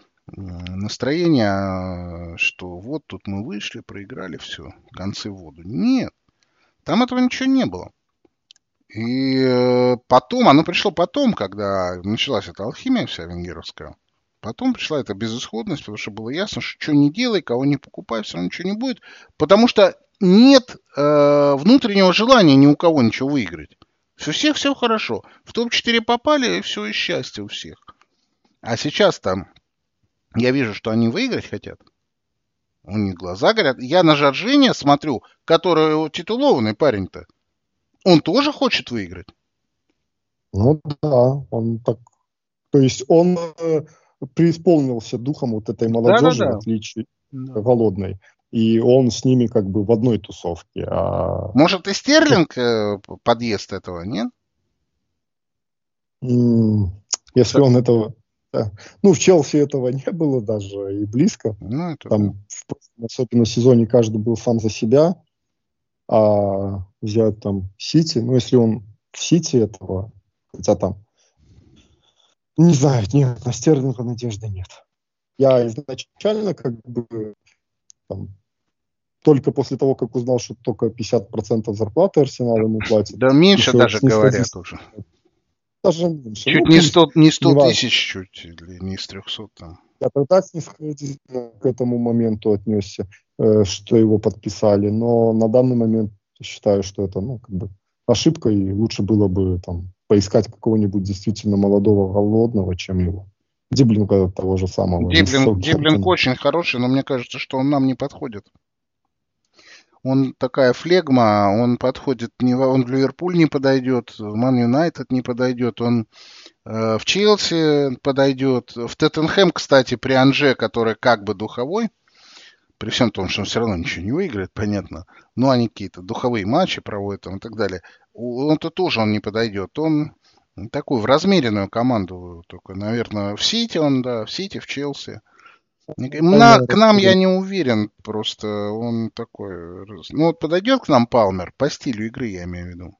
S2: настроения, что вот тут мы вышли, проиграли, все, концы в воду. Нет, там этого ничего не было. И потом, оно пришло потом, когда началась эта алхимия вся венгеровская. Потом пришла эта безысходность, потому что было ясно, что что не делай, кого не покупай, все равно ничего не будет. Потому что нет э, внутреннего желания ни у кого ничего выиграть. У всех все хорошо. В топ четыре попали, и все, и счастье у всех. А сейчас там я вижу, что они выиграть хотят. У них глаза горят. Я на Жоржиньо смотрю, который титулованный парень-то. Он тоже хочет выиграть.
S3: Ну да, он так... То есть он э, преисполнился духом вот этой молодежи, в
S2: Да-да-да.
S3: отличие
S2: Да.
S3: голодной. И он с ними как бы в одной тусовке. А...
S2: Может, и Стерлинг э, подъезд этого, нет?
S3: Если он этого... Да. Ну, в Челси этого не было даже и близко.
S2: Ну, это да.
S3: Там, в прошлом, особенно сезоне, каждый был сам за себя. А взять там Сити, ну, если он в Сити этого, хотя там, не знаю, нет, на Стерлинга надежды нет. Я изначально как бы там, только после того, как узнал, что только пятьдесят процентов зарплаты Арсенал ему платит,
S2: Да меньше
S3: еще
S2: даже говорят
S3: снисходительно.
S2: уже.
S3: Даже меньше.
S2: Чуть
S3: Ну,
S2: не
S3: пусть,
S2: сто, не сто
S3: неважно.
S2: тысяч чуть, или не из трехсот там.
S3: Я тогда снисходительно к этому моменту отнесся, э, что его подписали, но на данный момент считаю, что это, ну, как бы ошибка, и лучше было бы там поискать какого-нибудь действительно молодого голодного, чем его. Диблинга того же самого. из
S2: Диблинг, Диблинг
S3: Саутгемптона.
S2: очень хороший, но мне кажется, что он нам не подходит. Он такая флегма, он подходит, не, в- он в Ливерпуль не подойдет, в Ман Юнайтед не подойдет, он э, в Челси подойдет, в Тоттенхэм, кстати, при Анже, который как бы духовой, при всем том, что он все равно ничего не выиграет, понятно, но они какие-то духовые матчи проводят там и так далее, У- он-то тоже он не подойдет, он такую в размеренную команду, только, наверное, в Сити он, да, в Сити, в Челси. На, к нам я не уверен, просто он такой... раз- Ну вот подойдет к нам Палмер, по стилю игры я имею в виду.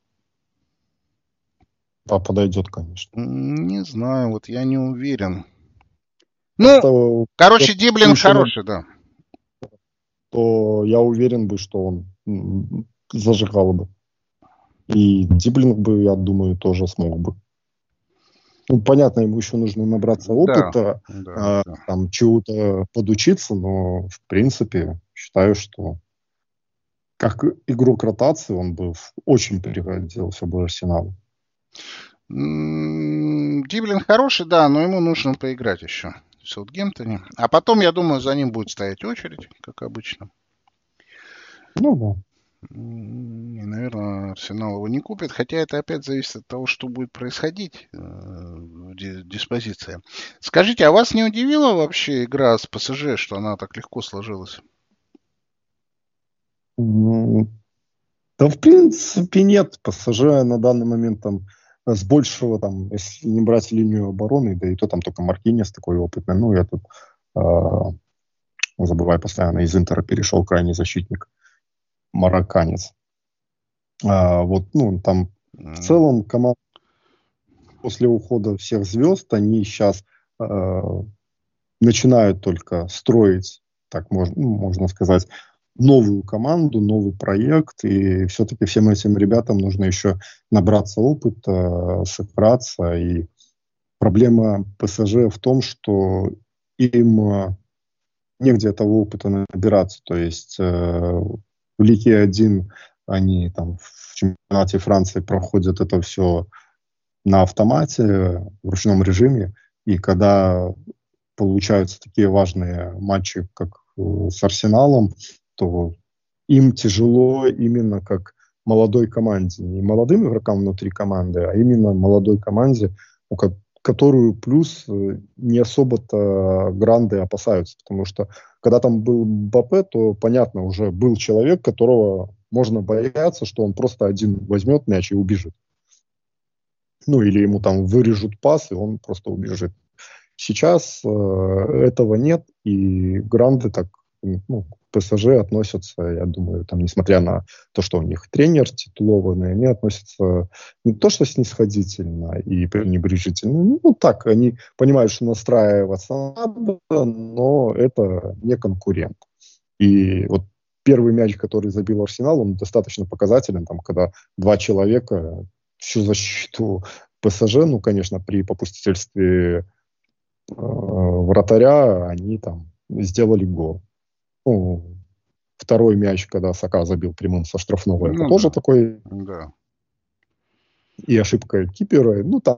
S3: Да, подойдет, конечно.
S2: М, Не знаю, вот я не уверен. Ну,
S3: Просто
S2: короче,
S3: вот
S2: Диблинг
S3: еще на
S2: хороший, да.
S3: то я уверен бы, что он м, зажигал бы. И Диблинг бы, я думаю, тоже смог бы. Ну, понятно, ему еще нужно набраться
S2: Да,
S3: опыта,
S2: да,
S3: а,
S2: да.
S3: там чего-то подучиться, но в принципе считаю, что как игрок ротации он бы в- очень пригодился бы Арсеналу.
S2: М, Диблинг хороший, да, но ему нужно поиграть еще в Саутгемптоне. А потом, я думаю, за ним будет стоять очередь, как обычно.
S3: Ну да.
S2: М, И, наверное, Арсенал его не купит, хотя это опять зависит от того, что будет происходить э, в ди- диспозиции. Скажите, а вас не удивила вообще игра с ПСЖ, что она так легко сложилась?
S3: М, Да, в принципе, нет. ПСЖ на данный момент там с большего, там, если не брать линию обороны, да и то там только Маркинес такой опытный. Ну, я тут а, забываю постоянно, из Интера перешел крайний защитник, марокканец. А, вот, ну, там в
S2: М,
S3: целом команда после ухода всех звезд, они сейчас начинают только строить, так можно, ну, можно сказать, новую команду, новый проект, и все-таки всем этим ребятам нужно еще набраться опыта, сыграться, и проблема ПСЖ в том, что им э, негде этого опыта набираться, то есть э, в Лиге один они там в чемпионате Франции проходят это все на автомате, в ручном режиме, и когда получаются такие важные матчи, как э, с Арсеналом, то им тяжело именно как молодой команде. Не молодым игрокам внутри команды, а именно молодой команде, у ко- которую плюс э, не особо-то гранды опасаются. Потому что когда там был Мбаппе, то, понятно, уже был человек, которого можно бояться, что он просто один возьмет мяч и убежит. Ну, или ему там вырежут пас, и он просто убежит. Сейчас э, этого нет, и гранды так, ну, к ПСЖ относятся, я думаю, там, несмотря на то, что у них тренер титулованный, они относятся не то что снисходительно и пренебрежительно, ну так, они понимают, что настраиваться надо, но это не конкурент. И вот первый мяч, который забил Арсенал, он достаточно показателен, там, когда два человека всю защиту ПСЖ, ну, конечно, при попустительстве э, вратаря, они там сделали гол. Ну, второй мяч, когда Сака забил прямым со штрафного, это
S2: Ну
S3: тоже
S2: да,
S3: такой
S2: да.
S3: и ошибка кипера. Ну, там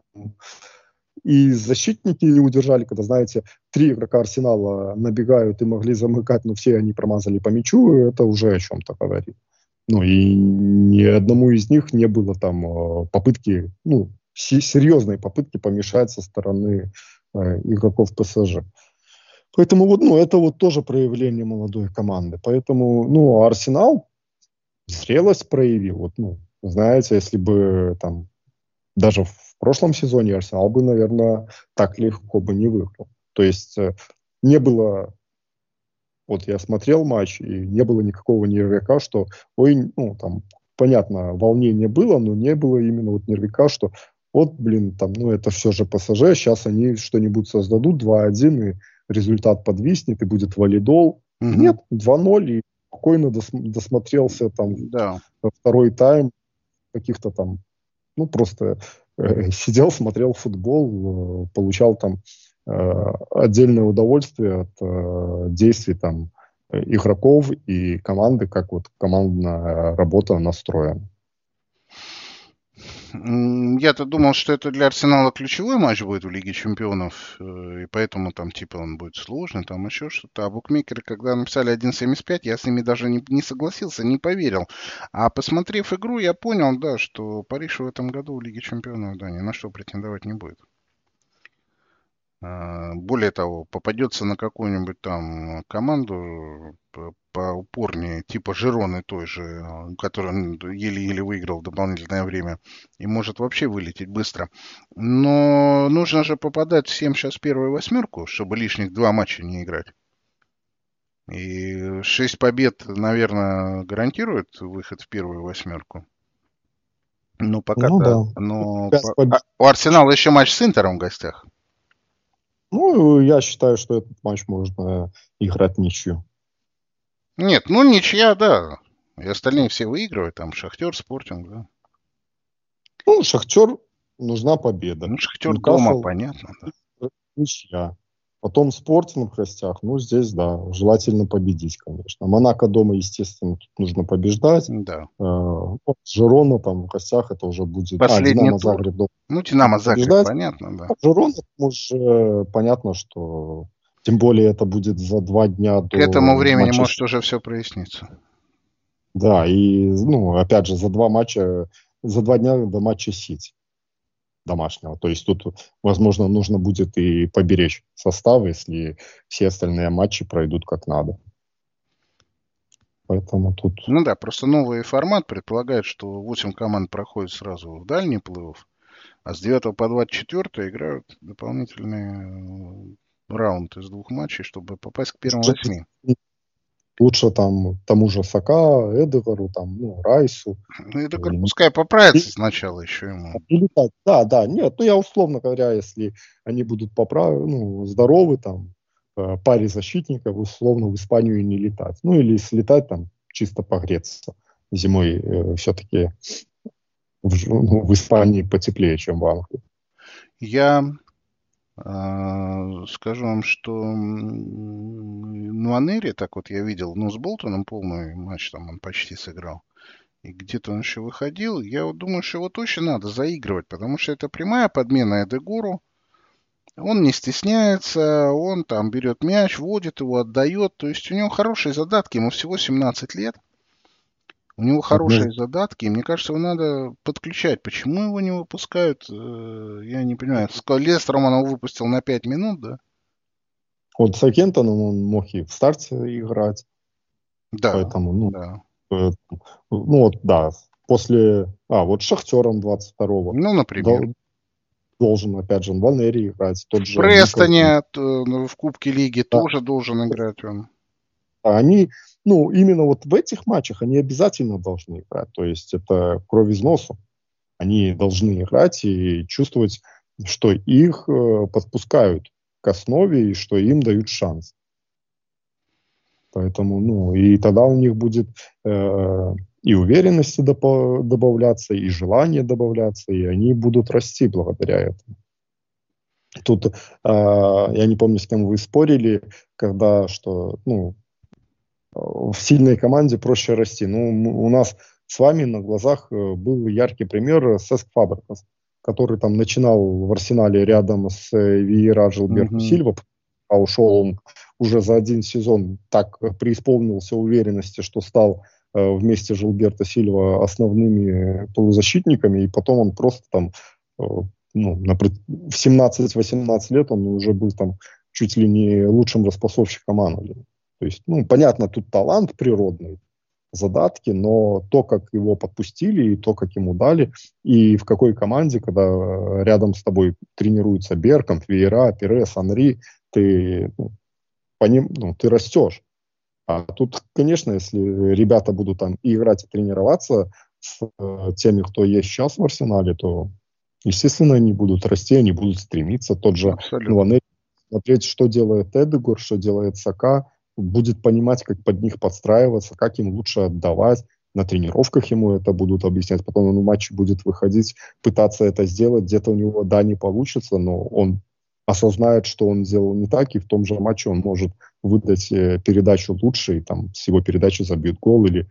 S3: и защитники не удержали, когда, знаете, три игрока Арсенала набегают и могли замыкать, но все они промазали по мячу, это уже о чем-то говорит. Ну, и ни одному из них не было там э, попытки, ну, серьезные попытки помешать со стороны э, игроков ПСЖ. Поэтому вот, ну, это вот тоже проявление молодой команды. Поэтому, ну, Арсенал зрелость проявил. Вот, ну, знаете, если бы там даже в прошлом сезоне Арсенал бы, наверное, так легко бы не выиграл. То есть э, не было... Вот я смотрел матч, и не было никакого нервяка, что, ой, ну, там, понятно, волнение было, но не было именно вот нервяка, что вот, блин, там, ну, это все же ПСЖ, сейчас они что-нибудь создадут, два-один, и результат подвиснет, и будет валидол.
S2: Угу.
S3: Нет, два-ноль, и спокойно дос- досмотрелся там
S2: Да.
S3: во второй тайм каких-то там, ну, просто э, сидел, смотрел футбол, э, получал там отдельное удовольствие от э, действий там игроков и команды, как вот командная работа настроена.
S2: Я-то думал, что это для Арсенала ключевой матч будет в Лиге Чемпионов, и поэтому там типа он будет сложный, там еще что-то. А букмекеры, когда написали один семьдесят пять, я с ними даже не, не согласился, не поверил. А посмотрев игру, я понял, да, что Париж в этом году в Лиге Чемпионов, да, ни на что претендовать не будет. Более того, попадется на какую-нибудь там команду поупорнее, типа Жироны той же, которая еле-еле выиграл в дополнительное время, и может вообще вылететь быстро. Но нужно же попадать всем сейчас в первую восьмерку, чтобы лишних два матча не играть. И шесть побед, наверное, гарантирует выход в первую восьмерку. Ну, пока
S3: ну,
S2: да.
S3: да.
S2: Но по... у Арсенала еще матч с Интером в гостях.
S3: Ну, я считаю, что этот матч можно играть ничью.
S2: Нет, ну ничья, да. И остальные все выигрывают. Там Шахтер, Спортинг, да.
S3: Ну, Шахтер нужна победа.
S2: Ну, Шахтер
S3: Ньюкасл,
S2: дома, понятно, да.
S3: Ничья. Потом Спортинг в гостях. Ну, здесь, да, желательно победить, конечно. Монако дома, естественно, тут нужно побеждать.
S2: Да.
S3: Э, Жирона там в гостях это уже будет...
S2: Последний
S3: а, Динамо
S2: тур.
S3: Загреб дома.
S2: Ну, Динамо Загреб,
S3: побеждать.
S2: понятно, да.
S3: А Жирона уже понятно, что... Тем более это будет за два дня до...
S2: К этому времени
S3: матча...
S2: может уже все проясниться.
S3: Да, и, ну, опять же, за два матча... За два дня до матча Сити домашнего. То есть тут, возможно, нужно будет и поберечь состав, если все остальные матчи пройдут как надо. Поэтому тут...
S2: Ну да, просто новый формат предполагает, что восемь команд проходят сразу в дальний плей-офф, а с девятого по двадцать четвёртое играют дополнительный раунд из двух матчей, чтобы попасть к первым восьми.
S3: Лучше там тому же Сака, Эдегару, там, ну, Райсу.
S2: Ну, Эдегар пускай поправится сначала еще ему.
S3: Или так, да, да, нет, ну я условно говоря, если они будут поправ... ну, здоровы, там, э, паре защитников, условно в Испанию и не летать. Ну или слетать там, чисто погреться. Зимой э, все-таки в, ну, в Испании потеплее, чем в Англии.
S2: Я э, скажу вам, что Нуанери, так вот я видел, ну, с Болтоном полный матч там он почти сыграл. И где-то он еще выходил. Я вот думаю, что его точно надо заигрывать, потому что это прямая подмена Эдегору. Он не стесняется, он там берет мяч, вводит его, отдает. То есть у него хорошие задатки, ему всего семнадцать лет. У него хорошие задатки, и мне кажется, его надо подключать. Почему его не выпускают, я не понимаю. С Лестером он его выпустил на пять минут, да?
S3: Вот с Акентоном он мог и в старте играть.
S2: Да,
S3: поэтому, ну,
S2: да.
S3: Э, ну вот, да, после... А, вот Шахтером двадцать второго.
S2: Ну, например.
S3: Дол, должен, опять же, Валери играть. Тот
S2: в
S3: же
S2: Престоне в Кубке Лиги да. тоже должен играть он.
S3: Они, ну, именно вот в этих матчах они обязательно должны играть. То есть это кровь из носу. Они должны играть и чувствовать, что их э, подпускают к основе и что им дают шанс. Поэтому, ну, и тогда у них будет э, и уверенности доп- добавляться, и желание добавляться, и они будут расти благодаря этому. Тут, э, я не помню, с кем вы спорили, когда, что, ну, в сильной команде проще расти. Ну, у нас с вами на глазах был яркий пример Сеск Фабрегас, который там начинал в Арсенале рядом с Виейра Жилберто Сильва, а ушел он уже за один сезон, так преисполнился уверенности, что стал э, вместе с Жилберто Сильва основными полузащитниками, и потом он просто там ну, в семнадцать-восемнадцать лет он уже был там чуть ли не лучшим распасовщиком Англии. То есть, ну, понятно, тут талант природный, задатки, но то, как его подпустили, и то, как ему дали, и в какой команде, когда рядом с тобой тренируются Беркамп, Вейера, Перес, Анри, ты, ну, по ним, ну, ты растешь. А тут, конечно, если ребята будут там и играть, и тренироваться с э, теми, кто есть сейчас в Арсенале, то, естественно, они будут расти, они будут стремиться. Тот же Нванери, смотреть, что делает Эдегор, что делает Сака, будет понимать, как под них подстраиваться, как им лучше отдавать. На тренировках ему это будут объяснять. Потом он в матче будет выходить, пытаться это сделать. Где-то у него, да, не получится, но он осознает, что он сделал не так, и в том же матче он может выдать э, передачу лучше, и там с его передачи забьют гол, или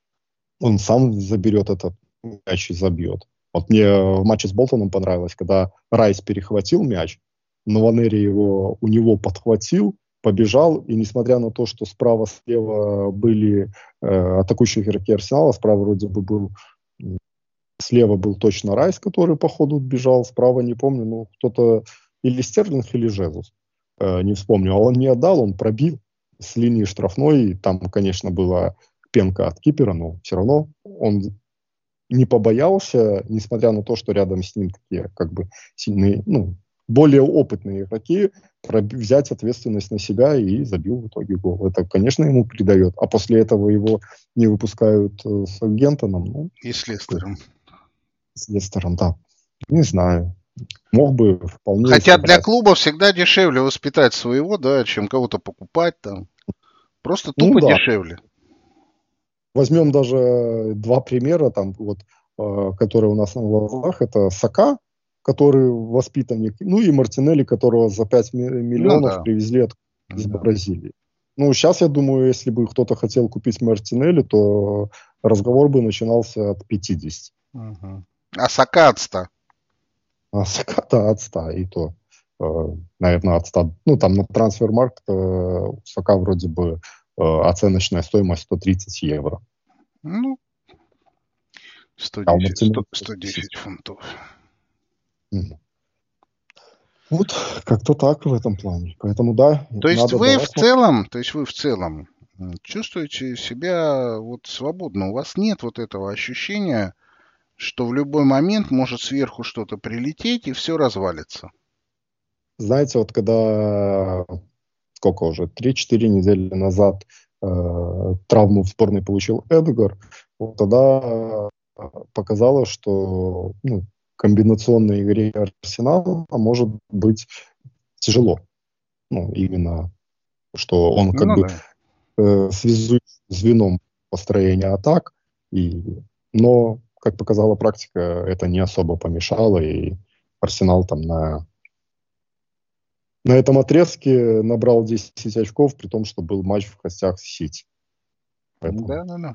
S3: он сам заберет этот мяч и забьет. Вот мне в матче с Болтоном понравилось, когда Райс перехватил мяч, Нванери его у него подхватил, побежал, и несмотря на то, что справа-слева были э, атакующие игроки Арсенала, справа вроде бы был, слева был точно Райс, который по ходу бежал, справа не помню, ну кто-то или Стерлинг, или Жезус, э, не вспомню, а он не отдал, он пробил с линии штрафной, там, конечно, была пенка от кипера, но все равно он не побоялся, несмотря на то, что рядом с ним такие, как бы, сильные, ну, более опытные игроки, взять ответственность на себя и забил в итоге гол. Это, конечно, ему придает. А после этого его не выпускают э, с Гентоном. Ну,
S2: и с Лестером.
S3: С Лестером, да. Не знаю. Мог бы вполне...
S2: Хотя
S3: сыграть.
S2: для клуба всегда дешевле воспитать своего, да, чем кого-то покупать там. Просто тупо ну, да. дешевле.
S3: Возьмем даже два примера, там, вот, э, которые у нас на глазах. Это Сака, который воспитанник, ну и Мартинелли, которого за пять миллионов ну, да. привезли от, из да. Бразилии. Ну, сейчас, я думаю, если бы кто-то хотел купить Мартинелли, то разговор бы начинался от пятидесяти.
S2: Угу. А Сака от ста.
S3: А Сака-то от ста, и то, э, наверное, от ста. Ну, там на трансфер-маркет э, у Сака вроде бы э, оценочная стоимость сто тридцать евро.
S2: Ну, сто десять, сто, сто десять фунтов.
S3: Вот как-то так в этом плане. Поэтому да.
S2: То есть вы в целом, то есть вы в целом чувствуете себя вот свободно. У вас нет вот этого ощущения, что в любой момент может сверху что-то прилететь и все развалится.
S3: Знаете, вот когда сколько уже три-четыре недели назад э, травму в сборной получил Эдегор, вот тогда показалось, что ну, комбинационной игре Арсенала может быть тяжело. Ну, именно, что он как ну, бы да. э, связует звеном построения атак. И, но, как показала практика, это не особо помешало. И Арсенал там на, на этом отрезке набрал десять очков, при том, что был матч в гостях с Сити.
S2: Поэтому... Да, да, да.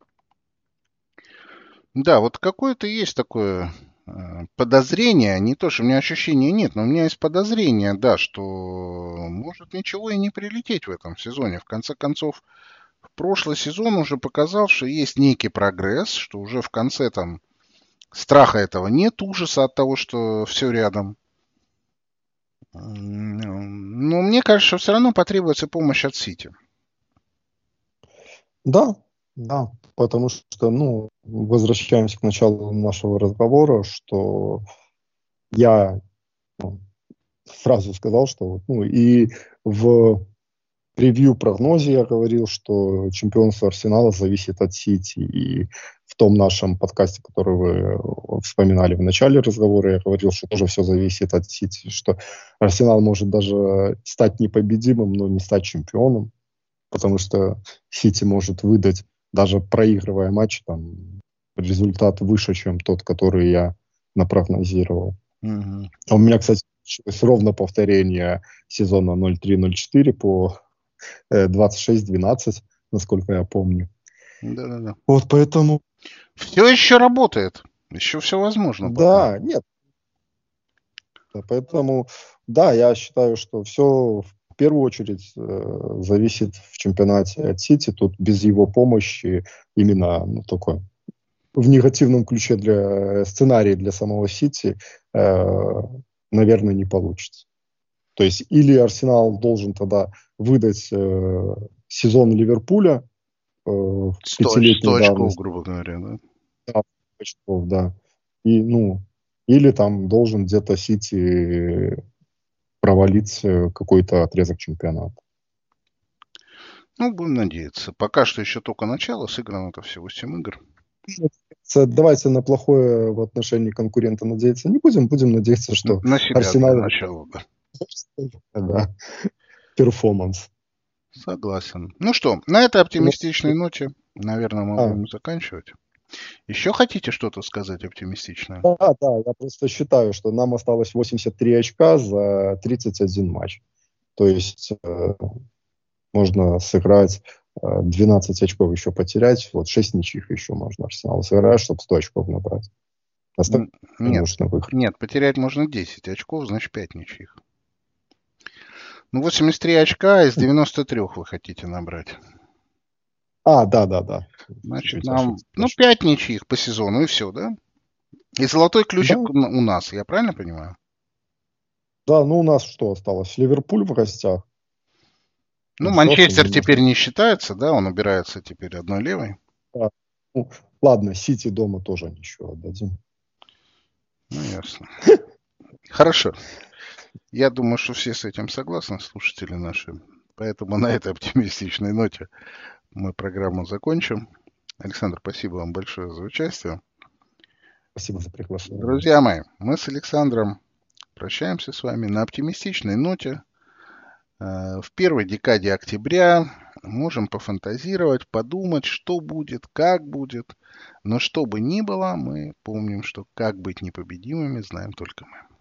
S2: Да, вот какое-то есть такое э, подозрение, не то, что у меня ощущения нет, но у меня есть подозрение, да, что может ничего и не прилететь в этом сезоне. В конце концов, прошлый сезон уже показал, что есть некий прогресс, что уже в конце там страха этого нет, ужаса от того, что все рядом. Но мне кажется, что все равно потребуется помощь от Сити.
S3: Да, да, потому что, ну, возвращаемся к началу нашего разговора, что я ну, сразу сказал, что, ну, и в превью-прогнозе я говорил, что чемпионство Арсенала зависит от Сити, и в том нашем подкасте, который вы вспоминали в начале разговора, я говорил, что тоже все зависит от Сити, что Арсенал может даже стать непобедимым, но не стать чемпионом, потому что Сити может выдать, даже проигрывая матч, там, результат выше, чем тот, который я напрогнозировал. Mm-hmm. А у меня, кстати, ровно повторение сезона ноль три ноль четыре по двадцать шесть двенадцать, насколько я помню.
S2: Да-да-да.
S3: Вот поэтому...
S2: Все еще работает. Еще все возможно.
S3: Да, потом. Нет. Поэтому, да, я считаю, что все в первую очередь э, зависит в чемпионате от Сити. Тут без его помощи именно ну, такой в негативном ключе для сценария для самого Сити, э, наверное, не получится. То есть или Арсенал должен тогда выдать э, сезон Ливерпуля э,
S2: сто,
S3: пятилетней
S2: сто очков,
S3: давности.
S2: грубо говоря, да?
S3: Да, очков, да. И, ну, или там должен где-то Сити провалить э, какой-то отрезок чемпионата.
S2: Ну, будем надеяться. Пока что еще только начало, сыграно это всего семь игр.
S3: Давайте на плохое в отношении конкурента надеяться не будем. Будем надеяться, что
S2: На себя для
S3: Арсенал...
S2: начала, да.
S3: Да, перформанс.
S2: Согласен. Ну что, на этой оптимистичной ноте, наверное, мы
S3: А.
S2: будем заканчивать. Еще хотите что-то сказать оптимистичное?
S3: Да, да, я просто считаю, что нам осталось восемьдесят три очка за тридцать один матч. То есть э, можно сыграть э, двенадцать очков еще потерять, вот шесть ничьих еще можно Арсенал сыграть, чтобы сто очков набрать. Остальное
S2: Нет,
S3: нужно выиграть.
S2: нет, потерять можно десять очков, значит пять ничьих. Ну, восемьдесят три очка из девяноста трёх вы хотите набрать.
S3: А, да, да, да.
S2: Значит,
S3: Чуть-чуть
S2: нам,
S3: ошибся.
S2: ну, пять ничьих по сезону, и все, да? И золотой ключик
S3: Да.
S2: у нас, я правильно понимаю?
S3: Да, ну у нас что осталось? Ливерпуль в гостях.
S2: Ну,
S3: И
S2: Манчестер
S3: всё,
S2: теперь не считается, да? Он убирается теперь одной левой.
S3: Да. Ну, ладно, Сити дома тоже ничего отдадим.
S2: Ну, ясно. Хорошо. Я думаю, что все с этим согласны, слушатели наши. Поэтому на этой оптимистичной ноте мы программу закончим. Александр, спасибо вам большое за участие.
S3: Спасибо за приглашение.
S2: Друзья мои, мы с Александром прощаемся с вами на оптимистичной ноте. В первой декаде октября можем пофантазировать, подумать, что будет, как будет. Но что бы ни было, мы помним, что как быть непобедимыми, знаем только мы.